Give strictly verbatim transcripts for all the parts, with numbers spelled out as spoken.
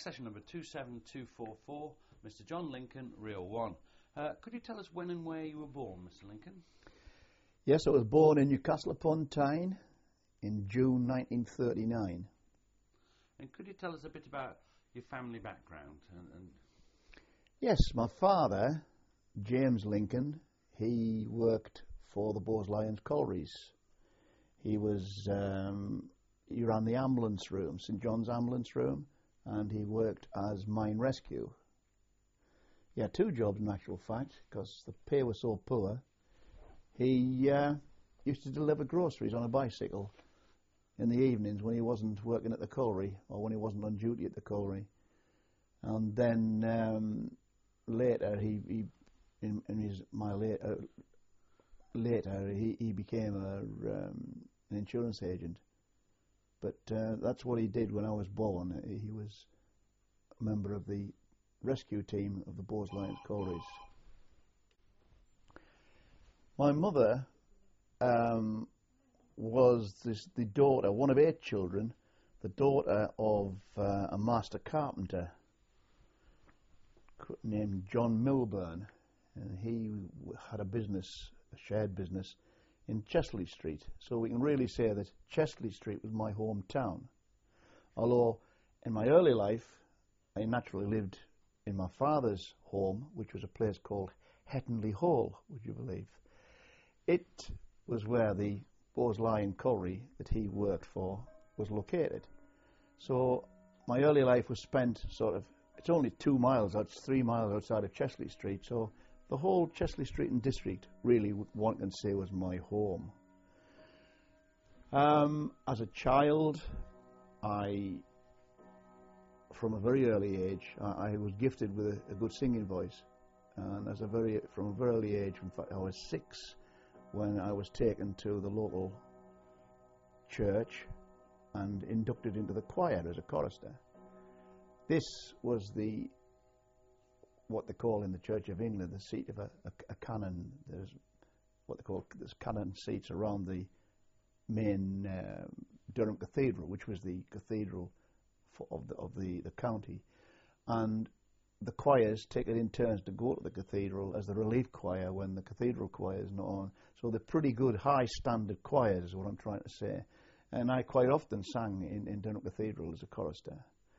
session number two seven two four four, Mister John Lincoln, Reel one. Uh, could you tell us when and where you were born, Mister Lincoln? Yes, I was born in Newcastle upon Tyne in June nineteen thirty-nine. And could you tell us a bit about your family background? And, and Yes, my father, James Lincoln, he worked for the Bowes-Lyons Collieries. He was, um, he ran the ambulance room, St John's ambulance room, and he worked as mine rescue. He had two jobs in actual fact, because the pay was so poor. He uh, used to deliver groceries on a bicycle in the evenings when he wasn't working at the colliery or when he wasn't on duty at the colliery. And then um, later, he, he in, in his my later later he, he became a, um, an insurance agent. But uh, that's what he did when I was born. He was a member of the rescue team of the Bowes-Lyons Collieries. My mother um, was this, the daughter, one of eight children, the daughter of uh, a master carpenter named John Milburn, and he had a business, a shared business, in Chesley Street. So we can really say that Chesley Street was my hometown. Although in my early life, I naturally lived in my father's home, which was a place called Hettonley Hall, would you believe? It was where the Bowes-Lyons Colliery that he worked for was located. So my early life was spent sort of, it's only two miles, it's three miles outside of Chesley Street, so the whole Chesley Street and district really one can say was my home. Um, as a child, I, from a very early age, I, I was gifted with a, a good singing voice, and as a very from a very early age, in fact, I was six when I was taken to the local church and inducted into the choir as a chorister. This was the what they call in the Church of England the seat of a, a, a canon. There's what they call there's canon seats around the main uh, Durham Cathedral, which was the cathedral for, of the of the, the county, and the choirs take it in turns to go to the cathedral as the relief choir when the cathedral choir is not on. So they're pretty good high standard choirs is what I'm trying to say. And I quite often sang in, in Durham Cathedral as a chorister.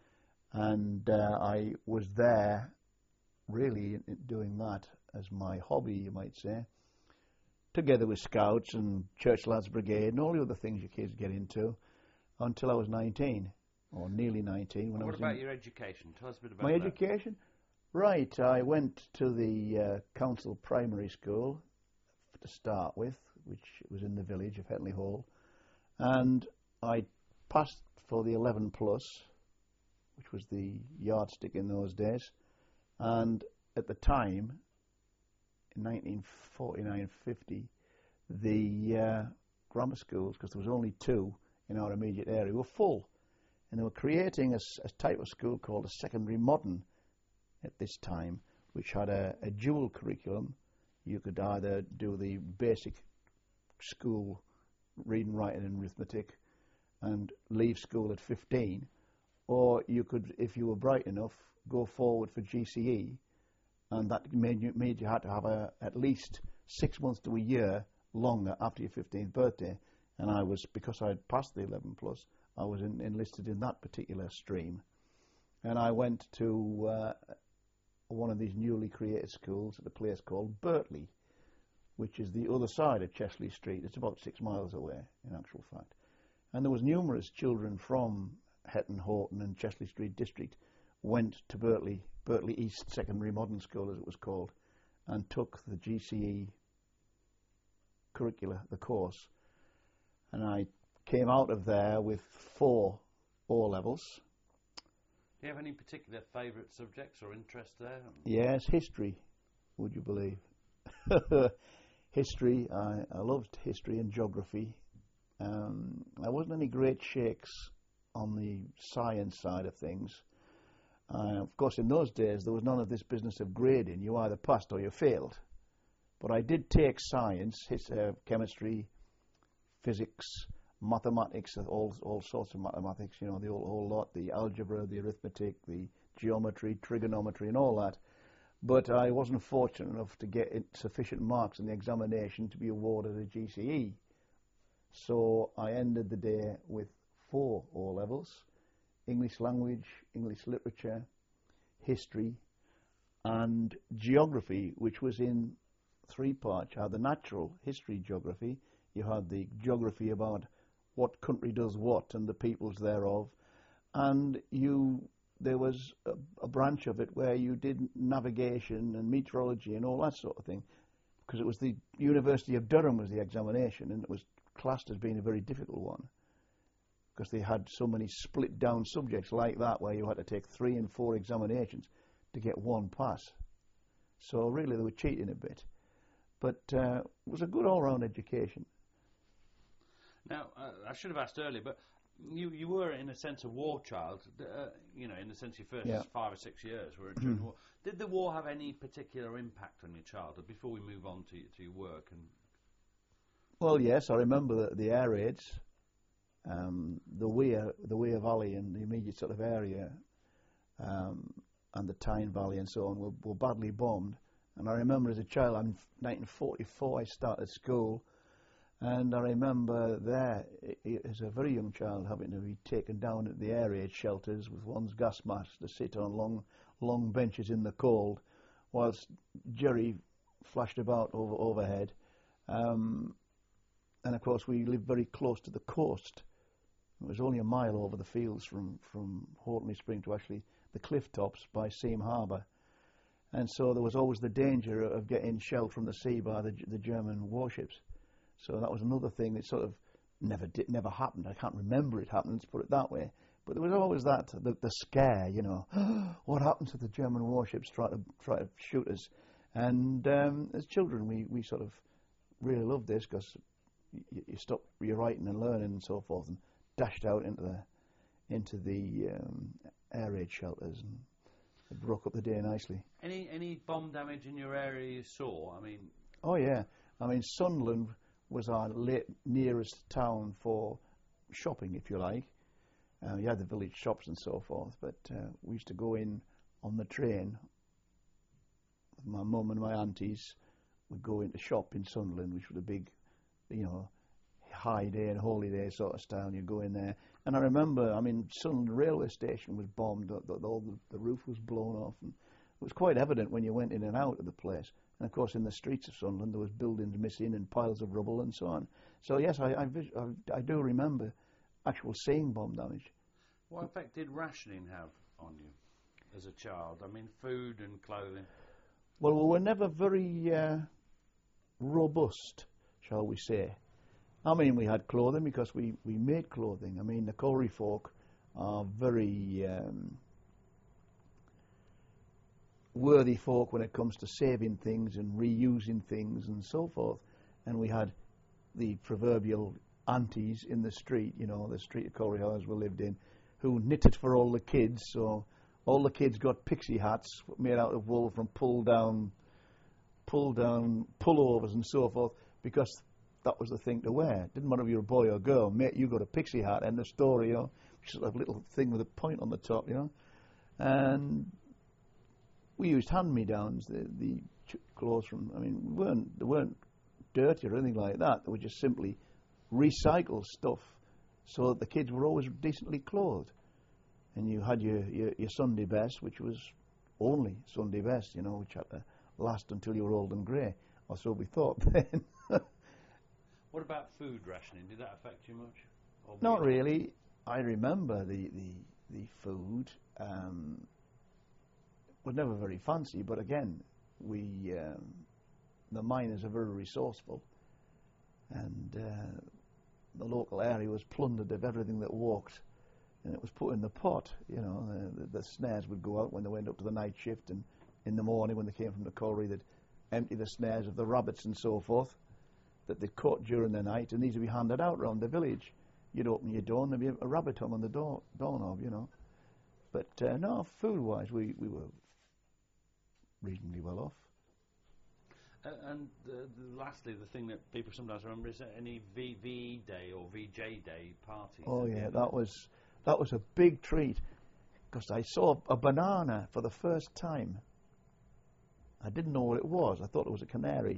And uh, I was there really in, in doing that as my hobby, you might say, together with Scouts and Church Lads Brigade and all the other things your kids get into until I was nineteen, or nearly nineteen. When what I was about in your education? Tell us a bit about my that. education? Right, I went to the uh, council primary school to start with, which was in the village of Hettonley Hall, and I passed for the eleven plus, which was the yardstick in those days, and at the time, in nineteen forty-nine fifty, the uh, grammar schools, because there was only two in our immediate area, were full, and they were creating a, a type of school called a secondary modern at this time, which had a, a dual curriculum. You could either do the basic school reading, writing and arithmetic and leave school at fifteen, or you could, if you were bright enough, go forward for G C E, and that made you, made you had to have a, at least six months to a year longer after your fifteenth birthday. And I was, because I had passed the eleven plus, I was in, enlisted in that particular stream. And I went to uh, one of these newly created schools at a place called Birtley, which is the other side of Chesley Street. It's about six miles away, in actual fact. And there was numerous children from Hetton, Horton and Chesley Street district went to Birtley, Birtley East Secondary Modern School as it was called, and took the G C E curricula, the course. And I came out of there with four O-levels. Do you have any particular favourite subjects or interests there? Yes, history, would you believe? History, I, I loved history and geography. Um, I wasn't any great shakes on the science side of things. Uh, of course, in those days, there was none of this business of grading. You either passed or you failed. But I did take science, his, uh, chemistry, physics, mathematics, all all sorts of mathematics, you know, the whole, whole lot, the algebra, the arithmetic, the geometry, trigonometry and all that. But I wasn't fortunate enough to get sufficient marks in the examination to be awarded a G C E. So I ended the day with four O levels: English language, English literature, history, and geography, which was in three parts. You had the natural history geography, you had the geography about what country does what and the peoples thereof, and you there was a, a branch of it where you did navigation and meteorology and all that sort of thing, because it was the University of Durham was the examination, and it was classed as being a very difficult one, because they had so many split down subjects like that where you had to take three and four examinations to get one pass. So really they were cheating a bit. But uh, it was a good all-round education. Now, uh, I should have asked earlier, but you you were, in a sense, a war child, uh, you know, in the sense your first yeah. five or six years were during the war. Did the war have any particular impact on your childhood, before we move on to, to your work? And Well, yes, I remember the, the air raids, um, the Weir, the Weir Valley and the immediate sort of area, um, and the Tyne Valley and so on were, were badly bombed. And I remember as a child, in nineteen forty-four, I started school, and I remember there, as a very young child, having to be taken down at the air raid shelters with one's gas mask to sit on long, long benches in the cold, whilst Jerry flashed about over overhead. Um, and of course, we lived very close to the coast. It was only a mile over the fields from from Hortley Spring to actually the cliff tops by Seam Harbour. And so there was always the danger of getting shelled from the sea by the, the German warships. So that was another thing that sort of never did, never happened. I can't remember it happening, let's put it that way. But there was always that, the, the scare, you know, what happened to the German warships try to try to shoot us? And um, as children, we, we sort of really loved this, because you, you stopped your writing and learning and so forth, and dashed out into the into the um, air raid shelters, and it broke up the day nicely. Any any bomb damage in your area you saw? I mean, oh yeah, I mean Sunderland was our late, nearest town for shopping, if you like. Uh, you had the village shops and so forth, but uh, we used to go in on the train with my mum and my aunties. We'd go into shop in Sunderland, which was a big, you know, high day and holy day sort of style. You go in there, and I remember, I mean, Sunderland railway station was bombed. The, the, all the, the roof was blown off, and it was quite evident when you went in and out of the place. And of course, in the streets of Sunderland, there was buildings missing and piles of rubble and so on. So yes, I I, I, I do remember actual seeing bomb damage. What effect did rationing have on you as a child? I mean, food and clothing. Well, we were never very uh, robust, shall we say. I mean, we had clothing because we, we made clothing. I mean, the Corey folk are very um, worthy folk when it comes to saving things and reusing things and so forth. And we had the proverbial aunties in the street, you know, the street of Corey House we lived in, who knitted for all the kids. So all the kids got pixie hats made out of wool from pull down, pull down pullovers and so forth, because that was the thing to wear. Didn't matter if you were a boy or girl, mate, you got a pixie hat, end of story, you know, which is a little thing with a point on the top, you know. And we used hand-me-downs, the, the clothes from, I mean, we weren't, they weren't dirty or anything like that. They were just simply recycled stuff so that the kids were always decently clothed. And you had your, your, your Sunday best, which was only Sunday best, you know, which had to last until you were old and grey, or so we thought then. What about food rationing? Did that affect you much? Or Not really. I remember the the, the food um, was never very fancy, but again, we um, the miners are very resourceful, and uh, the local area was plundered of everything that walked, and it was put in the pot. You know, the, the, the snares would go out when they went up to the night shift, and in the morning when they came from the colliery, they'd empty the snares of the rabbits and so forth that they'd caught during the night, and these would be handed out around the village. You'd open your door and there'd be a, a rabbit hung on the door doorknob, you know. But uh, no, food-wise, we, we were reasonably well off. Uh, and uh, the, lastly, the thing that people sometimes remember is any V V Day or V J Day parties. Oh yeah, that was that was a big treat because I saw a banana for the first time. I didn't know what it was. I thought it was a canary.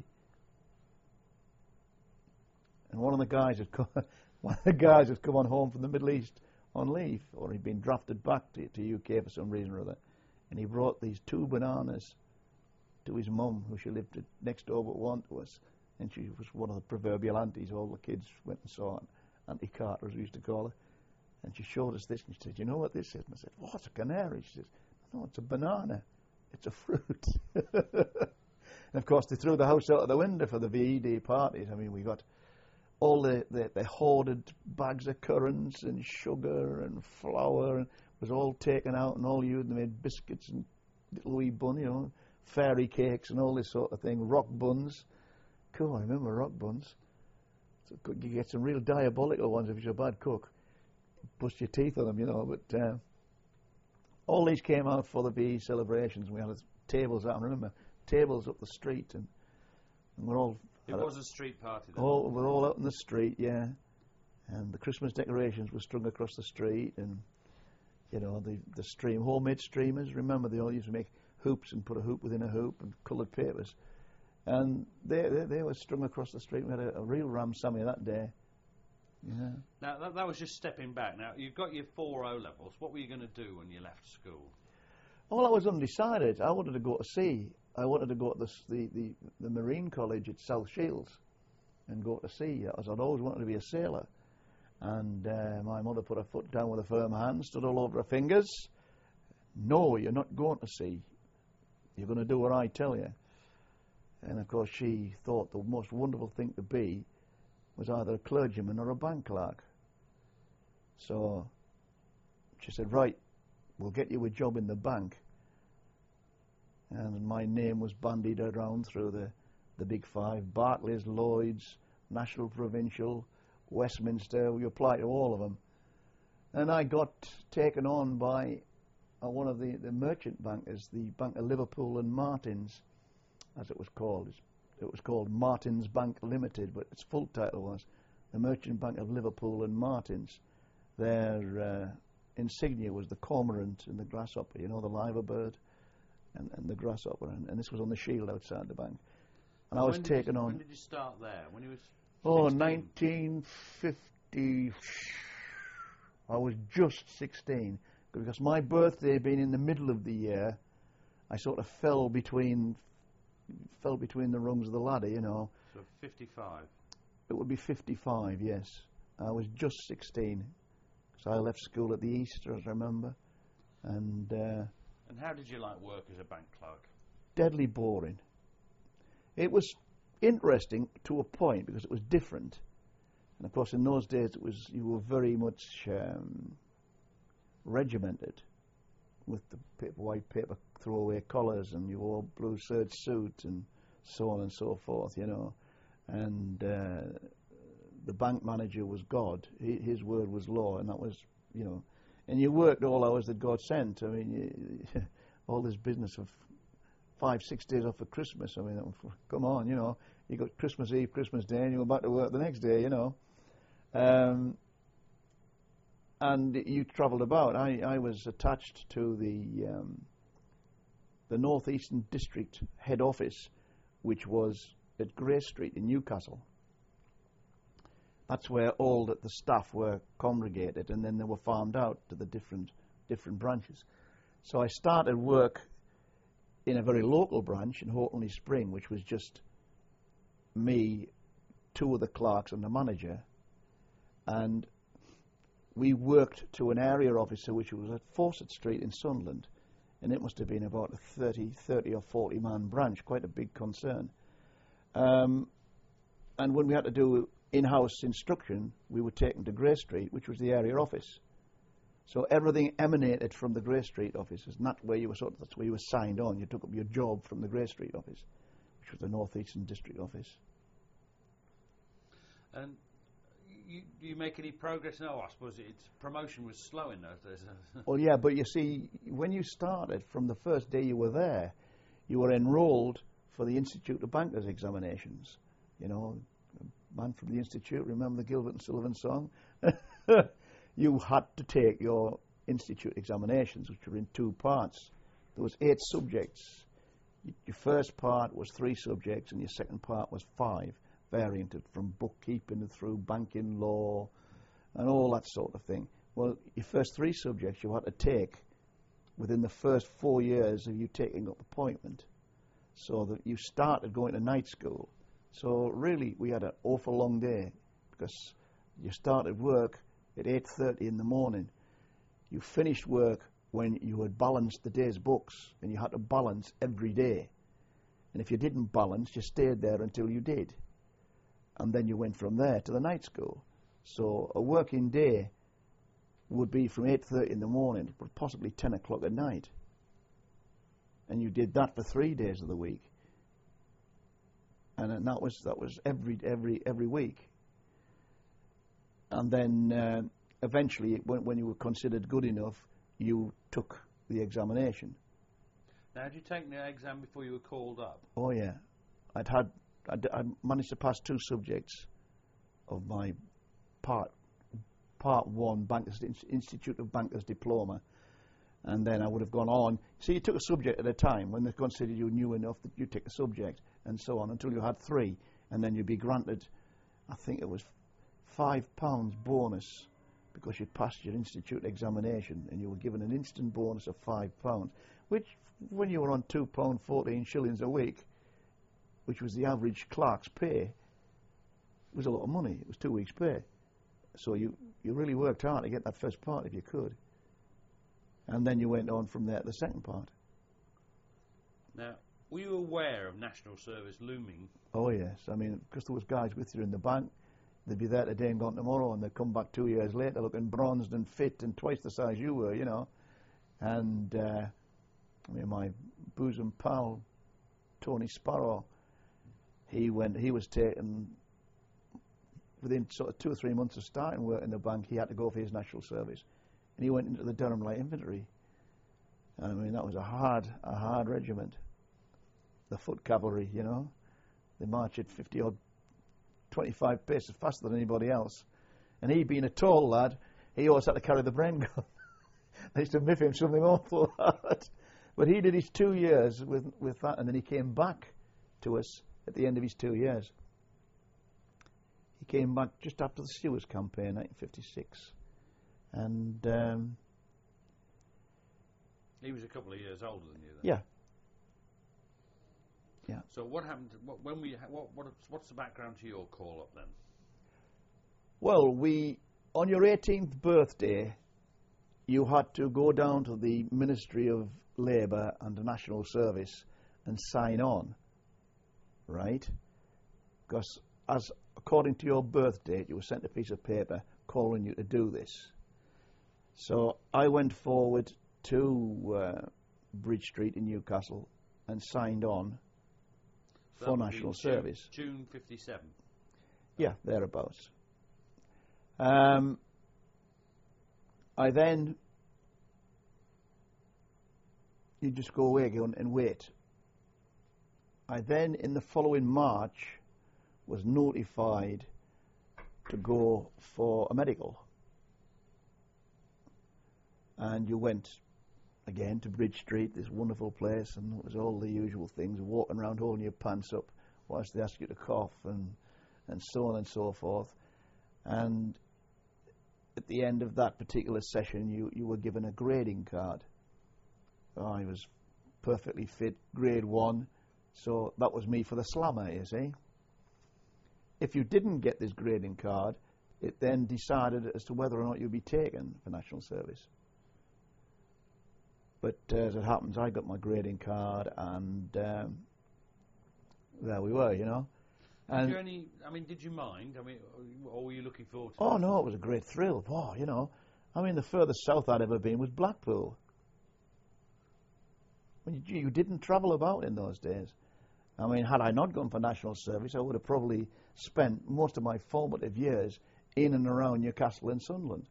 And one of the guys had come, one of the guys had come on home from the Middle East on leave, or he'd been drafted back to, to U K for some reason or other, and he brought these two bananas to his mum, who she lived next door but one to us, and she was one of the proverbial aunties. All the kids went and saw it, Auntie Carter, as we used to call her, and she showed us this, and she said, "You know what this is?" And I said, "Oh, it's a canary." She says, "No, it's a banana. It's a fruit." And of course, they threw the house out of the window for the V E D parties. I mean, we got all the, the, the hoarded bags of currants and sugar and flour, and it was all taken out and all used. They made biscuits and little wee bun, you know, fairy cakes and all this sort of thing, rock buns. Cool, I remember rock buns. So you get some real diabolical ones if you're a bad cook. Bust your teeth on them, you know, but uh, all these came out for the V E celebrations. We had tables out, I remember, tables up the street, and, and we're all... It was a street party then? All, we're all out in the street, yeah. And the Christmas decorations were strung across the street, and, you know, the, the stream, homemade streamers. Remember, they all used to make hoops and put a hoop within a hoop and coloured papers. And they, they they were strung across the street. We had a, a real ram sammy that day. Yeah. Now, that, that was just stepping back. Now, you've got your four O levels. What were you going to do when you left school? Well, I was undecided. I wanted to go to sea. I wanted to go to the, the, the, the Marine College at South Shields and go to sea, as I'd always wanted to be a sailor. And uh, my mother put her foot down with a firm hand, stood all over her fingers. "No, you're not going to sea. You're going to do what I tell you." And of course she thought the most wonderful thing to be was either a clergyman or a bank clerk. So she said, "Right, we'll get you a job in the bank." And my name was bandied around through the, the big five: Barclays, Lloyds, National Provincial, Westminster. We applied to all of them. And I got taken on by uh, one of the, the merchant bankers, the Bank of Liverpool and Martins, as it was called. It's, it was called Martins Bank Limited, but its full title was the Merchant Bank of Liverpool and Martins. Their uh, insignia was the cormorant and the grasshopper, you know, the liver bird. And, and the grasshopper, and, and this was on the shield outside the bank. And I was taken you, on. When did you start there? When you was Oh, sixteen? nineteen fifty. I was just sixteen, because my birthday being in the middle of the year, I sort of fell between fell between the rungs of the ladder, you know. So fifty-five. It would be fifty-five, yes. I was just sixteen, so I left school at the Easter, as I remember, and. Uh, And how did you like work as a bank clerk? Deadly boring. It was interesting to a point because it was different, and of course in those days it was you were very much um, regimented with the paper, white paper throwaway collars, and you wore blue serge suit and so on and so forth, you know. And uh, the bank manager was God; he, his word was law, and that was, you know. And you worked all hours that God sent. I mean, you, all this business of five, six days off for Christmas. I mean, come on, you know. You got Christmas Eve, Christmas Day, and you go back to work the next day, you know. Um, and you travelled about. I, I was attached to the um, the North Eastern District head office, which was at Grey Street in Newcastle. That's where all the, the staff were congregated, and then they were farmed out to the different different branches. So I started work in a very local branch in Houghtonleigh Spring, which was just me, two of the clerks, and the manager. And we worked to an area officer, which was at Fawcett Street in Sunderland, and it must have been about a thirty, thirty or forty man branch, quite a big concern. Um, and when we had to do in-house instruction, we were taken to Grey Street, which was the area office. So everything emanated from the Grey Street office. It's not where you were sort of, that's where you were signed on. You took up your job from the Grey Street office, which was the North Eastern District office. And you, do you make any progress? No, I suppose its promotion was slow in those days. Well, yeah, but you see, when you started, from the first day you were there, you were enrolled for the Institute of Bankers examinations. You know, Man from the Institute, remember the Gilbert and Sullivan song? You had to take your Institute examinations, which were in two parts. There was eight subjects. Your first part was three subjects, and your second part was five, varying from bookkeeping through banking law and all that sort of thing. Well, your first three subjects you had to take within the first four years of you taking up appointment, so that you started going to night school. So really, we had an awful long day, because you started work at eight thirty in the morning. You finished work when you had balanced the day's books, and you had to balance every day. And if you didn't balance, you stayed there until you did. And then you went from there to the night school. So a working day would be from eight thirty in the morning, but possibly ten o'clock at night. And you did that for three days of the week. And that was that was every every every week. And then uh, eventually, when, when you were considered good enough, you took the examination. Now, had you taken the exam before you were called up? Oh yeah, I'd had I'd, I'd managed to pass two subjects of my part part one Bankers Institute of Bankers diploma, and then I would have gone on. So you took a subject at a time. When they considered you knew enough, that you take a subject, and so on until you had three, and then you'd be granted, I think it was five pounds bonus because you passed your institute examination, and you were given an instant bonus of five pounds, which when you were on two pound fourteen shillings a week, which was the average clerk's pay, was a lot of money. It was two weeks' pay. So you, you really worked hard to get that first part if you could. And then you went on from there to the second part. Now, were you aware of national service looming? Oh yes, I mean, because there was guys with you in the bank, they'd be there today and gone tomorrow, and they'd come back two years later looking bronzed and fit and twice the size you were, you know. And uh, I mean, my bosom pal, Tony Sparrow, he went, he was taken within sort of two or three months of starting work in the bank. He had to go for his national service, and he went into the Durham Light Infantry. I mean, that was a hard, a hard regiment. The foot cavalry, you know, they march at fifty odd, twenty-five paces faster than anybody else. And he, being a tall lad, he always had to carry the brain gun. They used to miff him something awful hard. But he did his two years with with that, and then he came back to us at the end of his two years. He came back just after the Suez campaign, nineteen fifty-six, and um, he was a couple of years older than you then. Yeah. Yeah. So what happened? What, when we? What, what? What's the background to your call up then? Well, we on your eighteenth birthday, you had to go down to the Ministry of Labour and National Service and sign on, right? Because as according to your birth date, you were sent a piece of paper calling you to do this. So I went forward to uh, Bridge Street in Newcastle and signed on So for national service. June fifty-seven. Yeah, thereabouts. Um, I then, you just go away again and wait. I then, in the following March, was notified to go for a medical. And you went again to Bridge Street, this wonderful place, and it was all the usual things, walking around holding your pants up whilst they ask you to cough, and and so on and so forth. And at the end of that particular session, you, you were given a grading card. I was perfectly fit, grade one, so that was me for the slammer, you see. If you didn't get this grading card, it then decided as to whether or not you'd be taken for national service. But uh, as it happens, I got my grading card, and um, there we were, you know. And did you any? I mean, did you mind? I mean, or were you looking forward to oh it? no, it was a great thrill. Oh, you know, I mean, the furthest south I'd ever been was Blackpool. Well, you, you didn't travel about in those days. I mean, had I not gone for national service, I would have probably spent most of my formative years in and around Newcastle and Sunderland.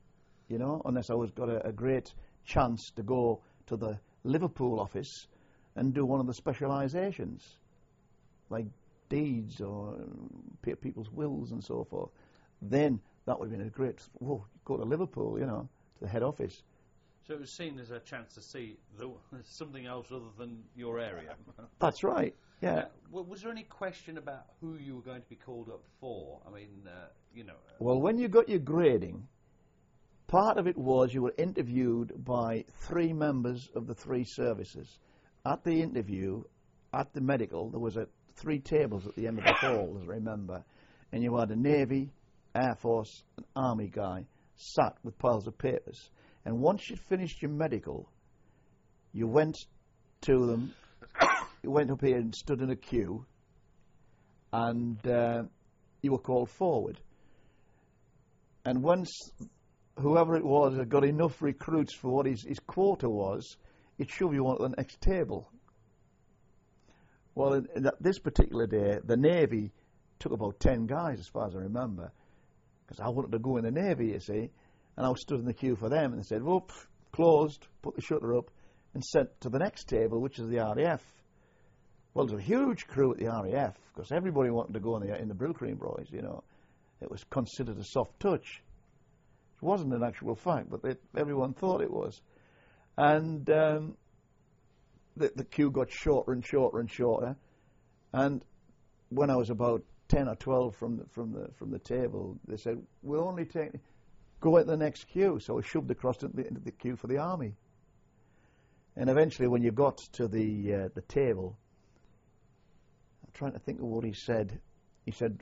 You know, unless I was got a, a great chance to go to the Liverpool office and do one of the specialisations, like deeds or pay people's wills and so forth, then that would have been a great, whoa, go to Liverpool, you know, to the head office. So it was seen as a chance to see the, something else other than your area. That's right, yeah. Uh, well, was there any question about who you were going to be called up for? I mean, uh, you know... Uh, well, when you got your grading, part of it was you were interviewed by three members of the three services. At the interview, at the medical, there was a, three tables at the end of the hall, as I remember, and you had a Navy, Air Force, and Army guy sat with piles of papers. And once you'd finished your medical, you went to them, you went up here and stood in a queue, and uh, you were called forward. And once whoever it was had got enough recruits for what his, his quota was, he'd shove you on to the next table. Well, in, in that, this particular day, the Navy took about ten guys, as far as I remember, because I wanted to go in the Navy, you see. And I was stood in the queue for them, and they said, whoop, closed, put the shutter up, and sent to the next table, which is the R A F. Well, there was a huge crew at the R A F, because everybody wanted to go in the, in the Brylcreem Boys, you know. It was considered a soft touch. It wasn't an actual fact, but they, everyone thought it was. And um, the, the queue got shorter and shorter and shorter, and when I was about ten or twelve from the, from the, from the table, they said, we'll only take... go into the next queue. So I shoved across into the, into the queue for the army. And eventually, when you got to the uh, the table, I'm trying to think of what he said. He said,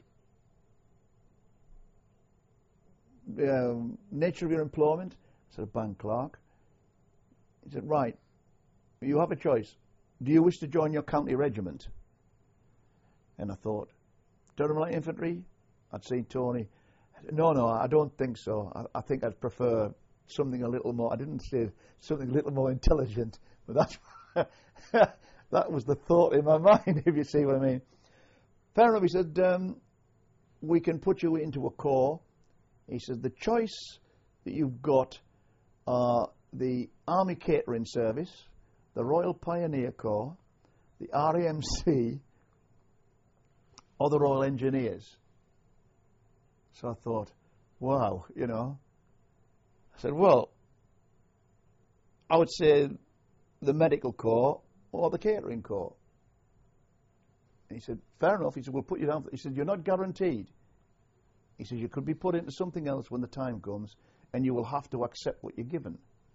um, nature of your employment? I said, a bank clerk. He said, right, you have a choice. Do you wish to join your county regiment? And I thought, Durham Light Infantry? I'd seen Tony. No, no, I don't think so. I, I think I'd prefer something a little more, I didn't say something a little more intelligent, but that's, that was the thought in my mind, if you see what I mean. Fair enough, he said, um, we can put you into a corps. He said, the choice that you've got are the Army Catering Service, the Royal Pioneer Corps, the R A M C, or the Royal Engineers. So I thought, wow, you know. I said, well, I would say the Medical Corps or the Catering Corps. And he said, fair enough. He said, we'll put you down. He said, you're not guaranteed. He said, you could be put into something else when the time comes, and you will have to accept what you're given.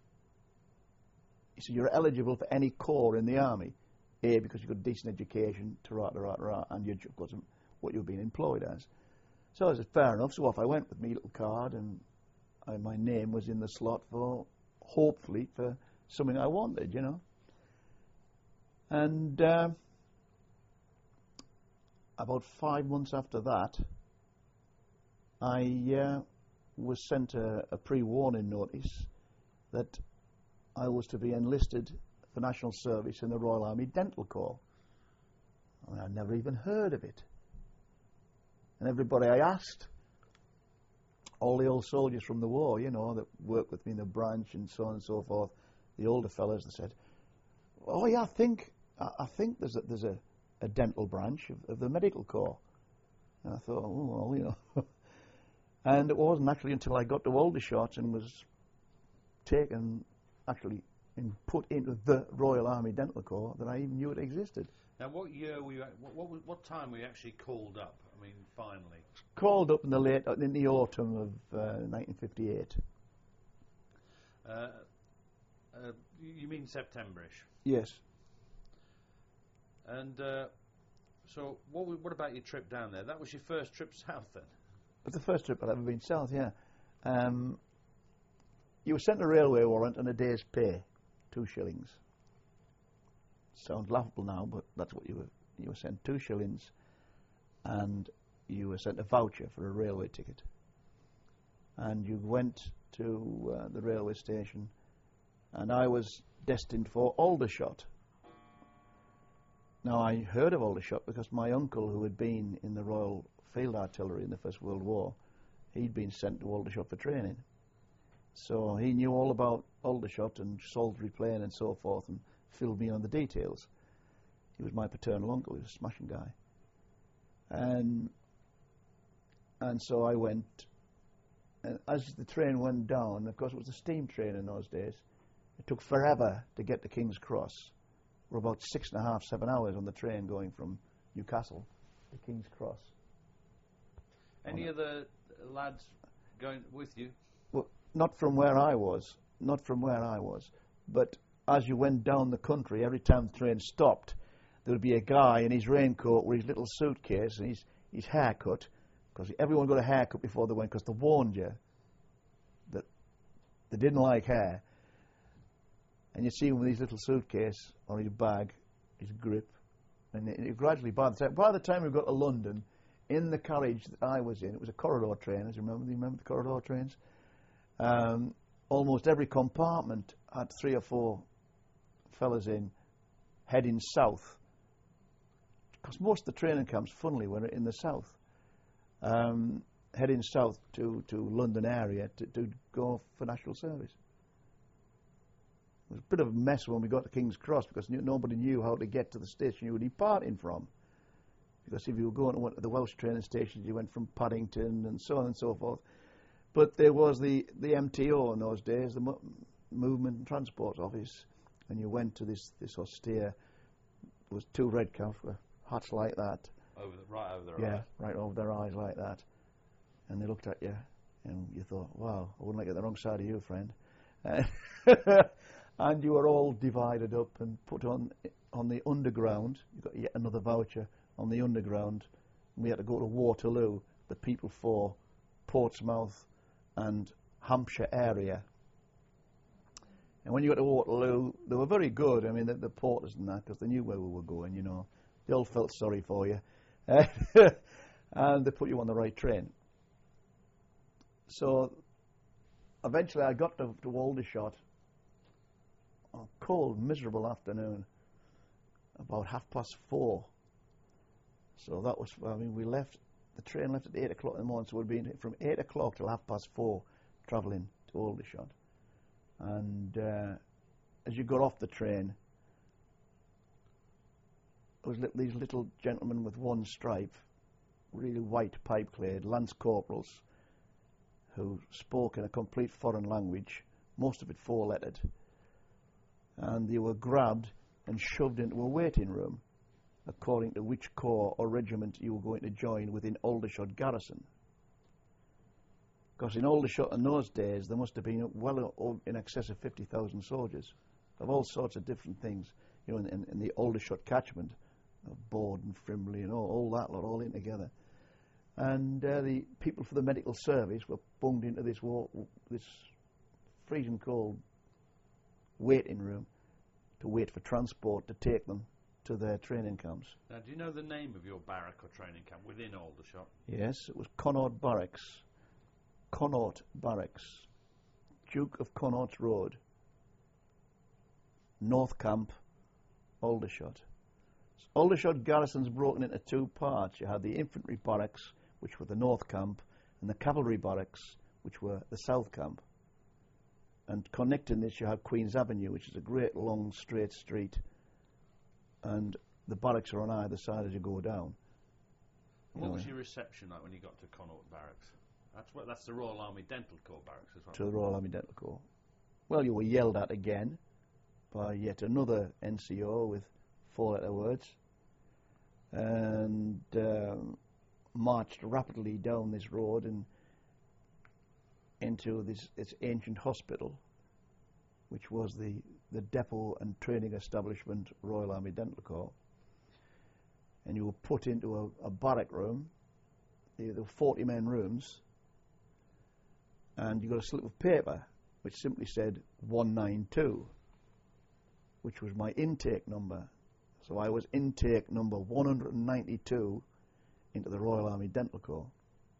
He said, you're eligible for any corps in the army. A, because you've got a decent education, to rah, to rah, to rah, and you've got some, what you've been employed as. So I said, fair enough. So off I went with my little card, and I, my name was in the slot for, hopefully, for something I wanted, you know. And uh, about five months after that, I uh, was sent a, a pre-warning notice that I was to be enlisted for national service in the Royal Army Dental Corps. I mean, I'd never even heard of it. And everybody I asked, all the old soldiers from the war, you know, that worked with me in the branch and so on and so forth, the older fellas, they said, oh yeah, I think I, I think there's a, there's a, a dental branch of, of the Medical Corps. And I thought, oh, well, you know. And it wasn't actually until I got to Aldershot and was taken, actually, and put into the Royal Army Dental Corps that I even knew it existed. Now, what year were you? At, what, what what time were you actually called up? I mean, finally. Called up in the late, in the autumn of uh, nineteen fifty-eight. Uh, uh, you mean Septemberish? Yes. And uh, so, what what about your trip down there? That was your first trip south, then? It was the first trip I'd ever been south. Yeah. Um, you were sent a railway warrant and a day's pay, two shillings. Sounds laughable now, but that's what you were. You were sent two shillings, and you were sent a voucher for a railway ticket. And you went to uh, the railway station, and I was destined for Aldershot. Now, I heard of Aldershot because my uncle, who had been in the Royal Field Artillery in the First World War, he'd been sent to Aldershot for training. So he knew all about Aldershot and Salisbury Plain and so forth, and filled me on the details. He was my paternal uncle. He was a smashing guy. And and so I went, and as the train went down, of course it was a steam train in those days, it took forever to get to King's Cross. We're about six and a half, seven hours on the train going from Newcastle to King's Cross. Any other lads going with you? Well, not from where I was, not from where I was, but as you went down the country, every time the train stopped, there would be a guy in his raincoat with his little suitcase and his, his haircut, because everyone got a haircut before they went, because they warned you that they didn't like hair. And you see him with his little suitcase or his bag, his grip, and it, it gradually, by the time, by the time we got to London, in the carriage that I was in, it was a corridor train, as you remember, do you remember the corridor trains? Um, almost every compartment had three or four fellas in, heading south. Because most of the training camps, funnily, were in the south. Um, heading south to, to London area to, to go for national service. It was a bit of a mess when we got to King's Cross, because nobody knew how to get to the station you were departing from. Because if you were going to one of the Welsh training stations, you went from Paddington and so on and so forth. But there was the, the M T O in those days, the Mo- Movement and Transport Office, and you went to this, this austere, there was two red caps with hats like that. Over the, right over their yeah, eyes. right over their eyes like that. And they looked at you, and you thought, wow, I wouldn't like to get the wrong side of you, friend. And you were all divided up and put on on the underground. You got yet another voucher on the underground. And we had to go to Waterloo, the people for Portsmouth and Hampshire area. And when you got to Waterloo, they were very good. I mean, the, the porters and that, because they knew where we were going, you know. They all felt sorry for you. And they put you on the right train. So eventually I got to, to Aldershot, a cold, miserable afternoon, about half past four. So that was, I mean, we left, the train left at eight o'clock in the morning, so we'd been from eight o'clock till half past four travelling to Aldershot. And uh, as you got off the train, there was li- these little gentlemen with one stripe, really white pipe-clad, lance corporals, who spoke in a complete foreign language, most of it four-lettered. And they were grabbed and shoved into a waiting room, according to which corps or regiment you were going to join within Aldershot Garrison. Because in Aldershot in those days, there must have been well in excess of fifty thousand soldiers of all sorts of different things. You know, in, in, in the Aldershot catchment, Borde and Frimley and all, all that lot, all in together. And uh, the people for the medical service were bunged into this war, this freezing cold waiting room to wait for transport to take them to their training camps. Now, do you know the name of your barrack or training camp within Aldershot? Yes, it was Connaught Barracks. Connaught Barracks. Duke of Connaught's Road. North Camp, Aldershot. So Aldershot Garrison's broken into two parts. You had the infantry barracks, which were the North Camp, and the cavalry barracks, which were the South Camp. And connecting this, you have Queen's Avenue, which is a great long straight street, and the barracks are on either side as you go down. And what You was know, your reception like when you got to Connaught Barracks? That's what, that's the Royal Army Dental Corps barracks as well. to the Royal Army Dental Corps? Well, you were yelled at again by yet another N C O with four-letter words, and um, marched rapidly down this road and into this, this ancient hospital, which was the, the depot and training establishment Royal Army Dental Corps. And you were put into a, a barrack room. There were forty men rooms, and you got a slip of paper which simply said one nine two, which was my intake number. So I was intake number one hundred ninety-two into the Royal Army Dental Corps.